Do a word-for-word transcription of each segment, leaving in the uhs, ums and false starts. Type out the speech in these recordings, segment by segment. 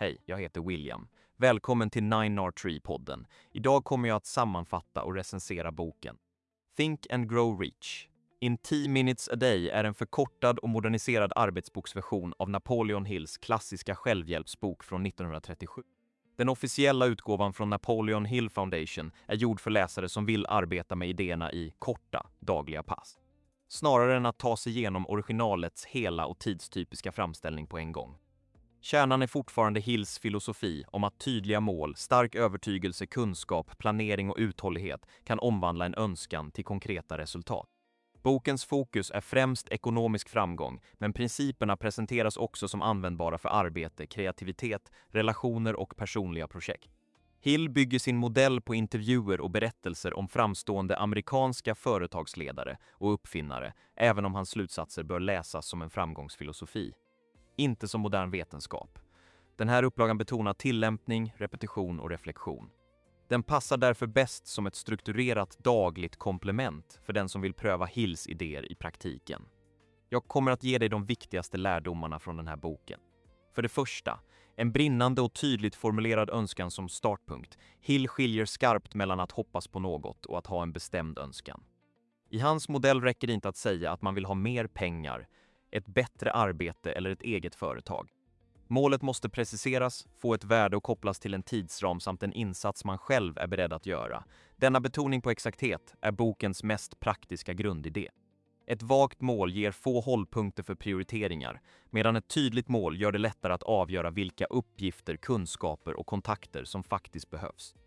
Hej, jag heter William. Välkommen till Nine R tre-podden. Idag kommer jag att sammanfatta och recensera boken Think and Grow Rich. In ten minutes a day är en förkortad och moderniserad arbetsboksversion av Napoleon Hills klassiska självhjälpsbok från nittonhundratrettiosju. Den officiella utgåvan från Napoleon Hill Foundation är gjord för läsare som vill arbeta med idéerna i korta, dagliga pass. Snarare än att ta sig igenom originalets hela och tidstypiska framställning på en gång. Kärnan är fortfarande Hills filosofi om att tydliga mål, stark övertygelse, kunskap, planering och uthållighet kan omvandla en önskan till konkreta resultat. Bokens fokus är främst ekonomisk framgång, men principerna presenteras också som användbara för arbete, kreativitet, relationer och personliga projekt. Hill bygger sin modell på intervjuer och berättelser om framstående amerikanska företagsledare och uppfinnare, även om hans slutsatser bör läsas som en framgångsfilosofi. Inte som modern vetenskap. Den här upplagan betonar tillämpning, repetition och reflektion. Den passar därför bäst som ett strukturerat dagligt komplement för den som vill pröva Hills idéer i praktiken. Jag kommer att ge dig de viktigaste lärdomarna från den här boken. För det första, en brinnande och tydligt formulerad önskan som startpunkt. Hill skiljer skarpt mellan att hoppas på något och att ha en bestämd önskan. I hans modell räcker det inte att säga att man vill ha mer pengar, ett bättre arbete eller ett eget företag. Målet måste preciseras, få ett värde och kopplas till en tidsram samt en insats man själv är beredd att göra. Denna betoning på exakthet är bokens mest praktiska grundidé. Ett vagt mål ger få hållpunkter för prioriteringar, medan ett tydligt mål gör det lättare att avgöra vilka uppgifter, kunskaper och kontakter som faktiskt behövs.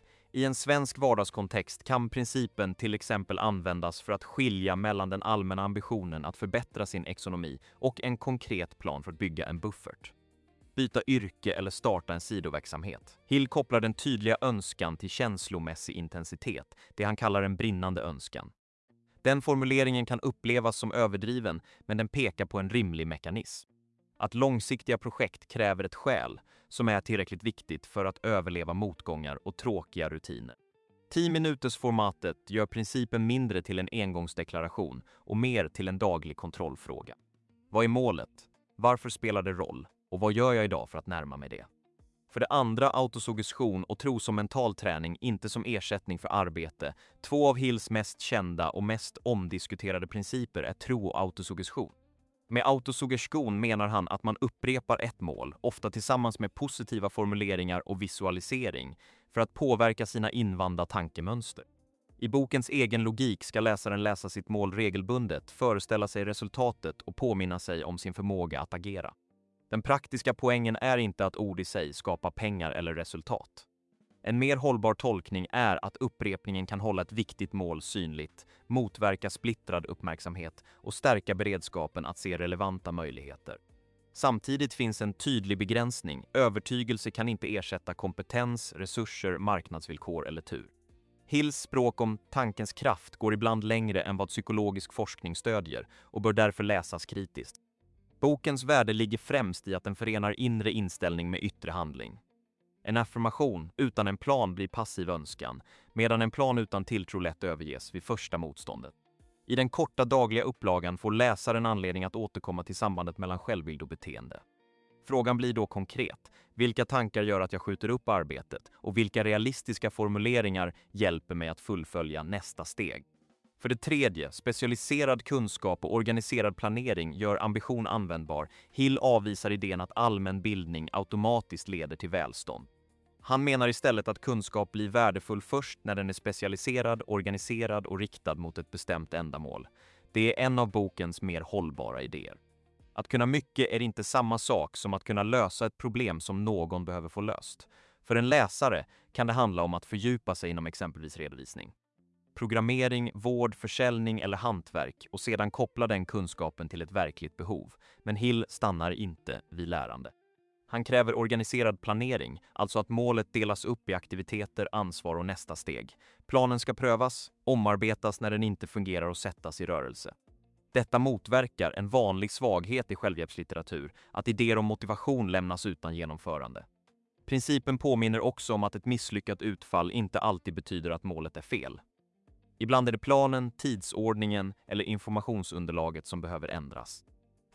I en svensk vardagskontext kan principen till exempel användas för att skilja mellan den allmänna ambitionen att förbättra sin ekonomi och en konkret plan för att bygga en buffert. Byta yrke eller starta en sidoverksamhet. Hill kopplar den tydliga önskan till känslomässig intensitet, det han kallar en brinnande önskan. Den formuleringen kan upplevas som överdriven, men den pekar på en rimlig mekanism. Att långsiktiga projekt kräver ett skäl som är tillräckligt viktigt för att överleva motgångar och tråkiga rutiner. tio minuters formatet gör principen mindre till en engångsdeklaration och mer till en daglig kontrollfråga. Vad är målet? Varför spelar det roll? Och vad gör jag idag för att närma mig det? För det andra, autosuggestion och tro som mental träning, inte som ersättning för arbete. Två av Hills mest kända och mest omdiskuterade principer är tro och autosuggestion. Med autosuggestion menar han att man upprepar ett mål, ofta tillsammans med positiva formuleringar och visualisering, för att påverka sina invanda tankemönster. I bokens egen logik ska läsaren läsa sitt mål regelbundet, föreställa sig resultatet och påminna sig om sin förmåga att agera. Den praktiska poängen är inte att ord i sig skapar pengar eller resultat. En mer hållbar tolkning är att upprepningen kan hålla ett viktigt mål synligt, motverka splittrad uppmärksamhet och stärka beredskapen att se relevanta möjligheter. Samtidigt finns en tydlig begränsning. Övertygelse kan inte ersätta kompetens, resurser, marknadsvillkor eller tur. Hills språk om tankens kraft går ibland längre än vad psykologisk forskning stödjer och bör därför läsas kritiskt. Bokens värde ligger främst i att den förenar inre inställning med yttre handling. En affirmation utan en plan blir passiv önskan, medan en plan utan tilltro lätt överges vid första motståndet. I den korta dagliga upplagan får läsaren anledning att återkomma till sambandet mellan självbild och beteende. Frågan blir då konkret. Vilka tankar gör att jag skjuter upp arbetet? Och vilka realistiska formuleringar hjälper mig att fullfölja nästa steg? För det tredje, specialiserad kunskap och organiserad planering gör ambition användbar. Hill avvisar idén att allmän bildning automatiskt leder till välstånd. Han menar istället att kunskap blir värdefull först när den är specialiserad, organiserad och riktad mot ett bestämt ändamål. Det är en av bokens mer hållbara idéer. Att kunna mycket är inte samma sak som att kunna lösa ett problem som någon behöver få löst. För en läsare kan det handla om att fördjupa sig inom exempelvis redovisning, programmering, vård, försäljning eller hantverk och sedan koppla den kunskapen till ett verkligt behov. Men Hill stannar inte vid lärande. Han kräver organiserad planering, alltså att målet delas upp i aktiviteter, ansvar och nästa steg. Planen ska prövas, omarbetas när den inte fungerar och sättas i rörelse. Detta motverkar en vanlig svaghet i självhjälpslitteratur, att idéer om motivation lämnas utan genomförande. Principen påminner också om att ett misslyckat utfall inte alltid betyder att målet är fel. Ibland är det planen, tidsordningen eller informationsunderlaget som behöver ändras.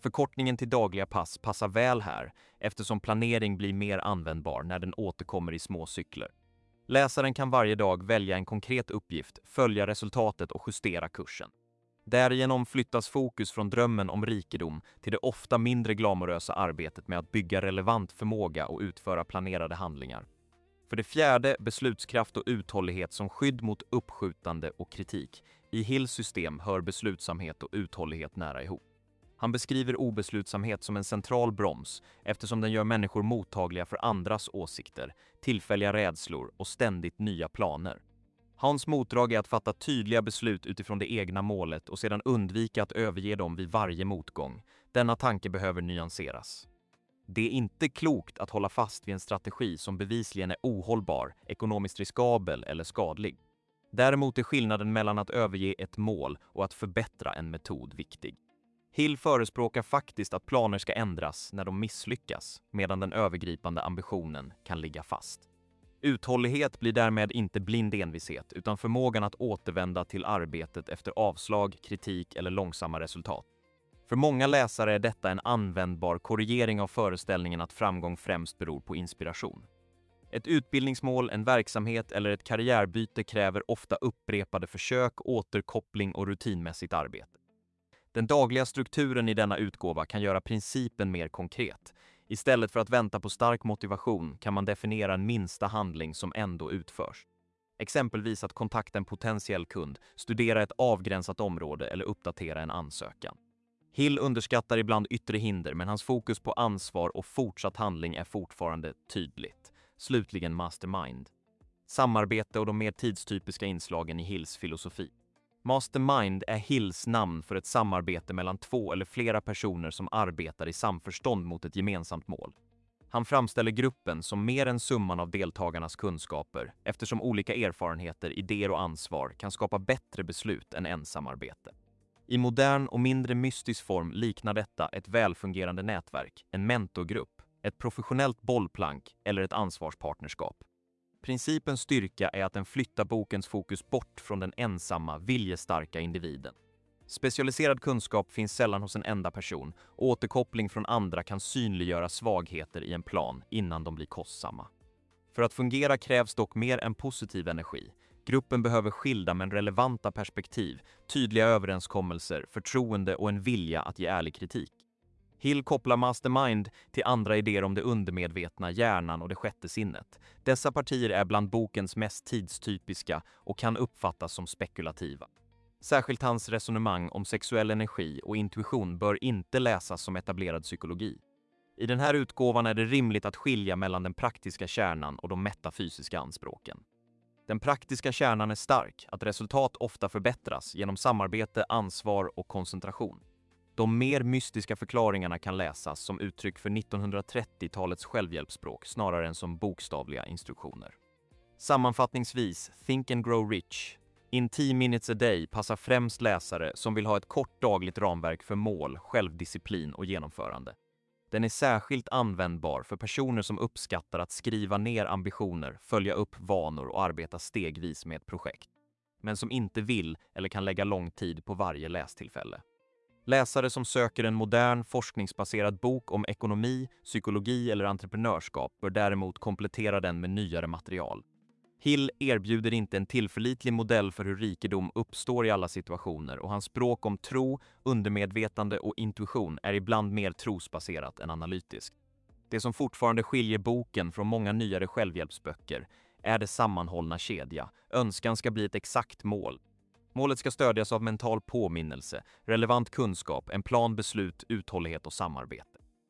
Förkortningen till dagliga pass passar väl här eftersom planering blir mer användbar när den återkommer i små cykler. Läsaren kan varje dag välja en konkret uppgift, följa resultatet och justera kursen. Därigenom flyttas fokus från drömmen om rikedom till det ofta mindre glamorösa arbetet med att bygga relevant förmåga och utföra planerade handlingar. För det fjärde, beslutskraft och uthållighet som skydd mot uppskjutande och kritik. I Hills system hör beslutsamhet och uthållighet nära ihop. Han beskriver obeslutsamhet som en central broms eftersom den gör människor mottagliga för andras åsikter, tillfälliga rädslor och ständigt nya planer. Hans motdrag är att fatta tydliga beslut utifrån det egna målet och sedan undvika att överge dem vid varje motgång. Denna tanke behöver nyanseras. Det är inte klokt att hålla fast vid en strategi som bevisligen är ohållbar, ekonomiskt riskabel eller skadlig. Däremot är skillnaden mellan att överge ett mål och att förbättra en metod viktig. Hill förespråkar faktiskt att planer ska ändras när de misslyckas, medan den övergripande ambitionen kan ligga fast. Uthållighet blir därmed inte blind envishet utan förmågan att återvända till arbetet efter avslag, kritik eller långsamma resultat. För många läsare är detta en användbar korrigering av föreställningen att framgång främst beror på inspiration. Ett utbildningsmål, en verksamhet eller ett karriärbyte kräver ofta upprepade försök, återkoppling och rutinmässigt arbete. Den dagliga strukturen i denna utgåva kan göra principen mer konkret. Istället för att vänta på stark motivation kan man definiera en minsta handling som ändå utförs. Exempelvis att kontakta en potentiell kund, studera ett avgränsat område eller uppdatera en ansökan. Hill underskattar ibland yttre hinder, men hans fokus på ansvar och fortsatt handling är fortfarande tydligt. Slutligen Mastermind. Samarbete och de mer tidstypiska inslagen i Hills filosofi. Mastermind är Hills namn för ett samarbete mellan två eller flera personer som arbetar i samförstånd mot ett gemensamt mål. Han framställer gruppen som mer än summan av deltagarnas kunskaper, eftersom olika erfarenheter, idéer och ansvar kan skapa bättre beslut än ensamarbete. I modern och mindre mystisk form liknar detta ett välfungerande nätverk, en mentorgrupp, ett professionellt bollplank eller ett ansvarspartnerskap. Principens styrka är att den flyttar bokens fokus bort från den ensamma, viljestarka individen. Specialiserad kunskap finns sällan hos en enda person och återkoppling från andra kan synliggöra svagheter i en plan innan de blir kostsamma. För att fungera krävs dock mer än positiv energi. Gruppen behöver skilda men relevanta perspektiv, tydliga överenskommelser, förtroende och en vilja att ge ärlig kritik. Hill kopplar Mastermind till andra idéer om det undermedvetna, hjärnan och det sjätte sinnet. Dessa partier är bland bokens mest tidstypiska och kan uppfattas som spekulativa. Särskilt hans resonemang om sexuell energi och intuition bör inte läsas som etablerad psykologi. I den här utgåvan är det rimligt att skilja mellan den praktiska kärnan och de metafysiska anspråken. Den praktiska kärnan är stark, att resultat ofta förbättras genom samarbete, ansvar och koncentration. De mer mystiska förklaringarna kan läsas som uttryck för nittonhundratrettiotalets självhjälpsspråk snarare än som bokstavliga instruktioner. Sammanfattningsvis, Think and Grow Rich. In tio minutes a day passar främst läsare som vill ha ett kort dagligt ramverk för mål, självdisciplin och genomförande. Den är särskilt användbar för personer som uppskattar att skriva ner ambitioner, följa upp vanor och arbeta stegvis med ett projekt, men som inte vill eller kan lägga lång tid på varje lästillfälle. Läsare som söker en modern, forskningsbaserad bok om ekonomi, psykologi eller entreprenörskap bör däremot komplettera den med nyare material. Hill erbjuder inte en tillförlitlig modell för hur rikedom uppstår i alla situationer och hans språk om tro, undermedvetande och intuition är ibland mer trosbaserat än analytiskt. Det som fortfarande skiljer boken från många nyare självhjälpsböcker är det sammanhållna kedja. Önskan ska bli ett exakt mål. Målet ska stödjas av mental påminnelse, relevant kunskap, en plan, beslut, uthållighet och samarbete.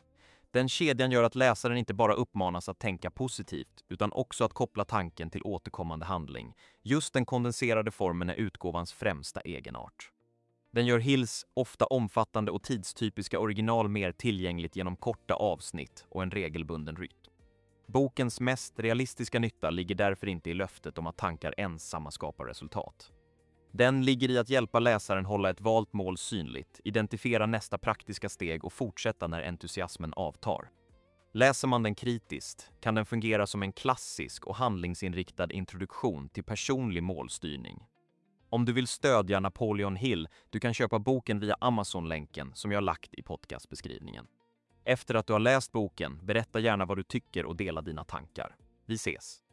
Den kedjan gör att läsaren inte bara uppmanas att tänka positivt utan också att koppla tanken till återkommande handling. Just den kondenserade formen är utgåvans främsta egenart. Den gör Hills ofta omfattande och tidstypiska original mer tillgängligt genom korta avsnitt och en regelbunden rytm. Bokens mest realistiska nytta ligger därför inte i löftet om att tankar ensamma skapar resultat. Den ligger i att hjälpa läsaren hålla ett valt mål synligt, identifiera nästa praktiska steg och fortsätta när entusiasmen avtar. Läser man den kritiskt kan den fungera som en klassisk och handlingsinriktad introduktion till personlig målstyrning. Om du vill stödja Napoleon Hill, du kan köpa boken via Amazon-länken som jag lagt i podcastbeskrivningen. Efter att du har läst boken, berätta gärna vad du tycker och dela dina tankar. Vi ses!